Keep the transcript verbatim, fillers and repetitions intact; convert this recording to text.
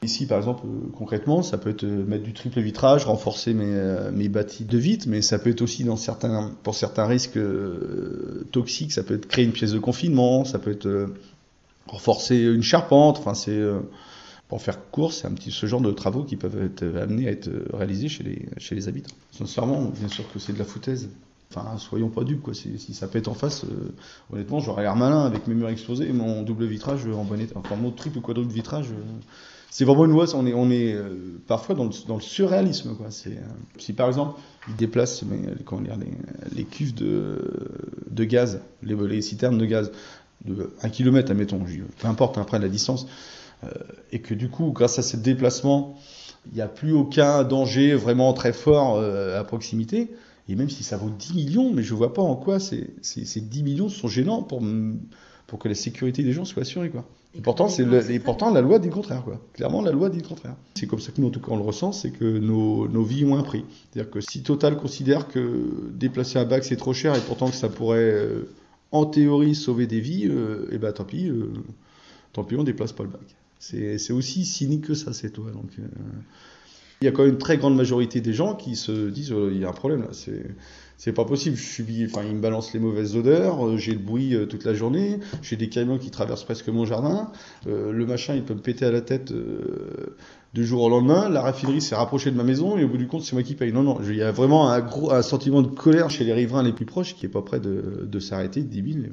Ici, par exemple, euh, concrètement, ça peut être euh, mettre du triple vitrage, renforcer mes, euh, mes bâtis de vitre, mais ça peut être aussi dans certains, pour certains risques euh, toxiques, ça peut être créer une pièce de confinement, ça peut être euh, renforcer une charpente. Enfin, c'est euh, pour faire court, c'est un petit ce genre de travaux qui peuvent être amenés à être réalisés chez les chez les habitants. Sincèrement, bien sûr que c'est de la foutaise. Enfin, soyons pas dupes, quoi. Si, si ça pète en face, euh, honnêtement, j'aurais l'air malin avec mes murs exposés et mon double vitrage en bon état. Enfin, mon triple ou quadruple vitrage. euh, c'est vraiment une loi. On est, on est euh, parfois dans le, dans le surréalisme, quoi. C'est, euh, si par exemple, ils déplacent mais, comment dire, les, les cuves de, de gaz, les, les citernes de gaz, de un kilomètre, admettons, peu importe après la distance, euh, et que du coup, grâce à ce déplacement, il n'y a plus aucun danger vraiment très fort euh, à proximité. Et même si ça vaut dix millions, mais je ne vois pas en quoi ces, ces, ces dix millions sont gênants pour, pour que la sécurité des gens soit assurée, quoi. Et, et pourtant, c'est le, et pourtant, la loi dit le contraire, quoi. Clairement, la loi dit le contraire. C'est comme ça que nous, en tout cas, on le ressent, c'est que nos, nos vies ont un prix. C'est-à-dire que si Total considère que déplacer un bac, c'est trop cher, et pourtant que ça pourrait, euh, en théorie, sauver des vies, euh, et ben tant pis, euh, tant pis, on déplace pas le bac. C'est, c'est aussi cynique que ça, c'est toi. Donc, euh, il y a quand même une très grande majorité des gens qui se disent euh, il y a un problème là, c'est c'est pas possible. Je subis, enfin ils me balancent les mauvaises odeurs, euh, j'ai le bruit euh, toute la journée, j'ai des camions qui traversent presque mon jardin, euh, le machin il peut me péter à la tête euh, du jour au lendemain, la raffinerie s'est rapprochée de ma maison et au bout du compte c'est moi qui paye. Non non, il y a vraiment un gros un sentiment de colère chez les riverains les plus proches qui est pas prêt de, de s'arrêter, de débile.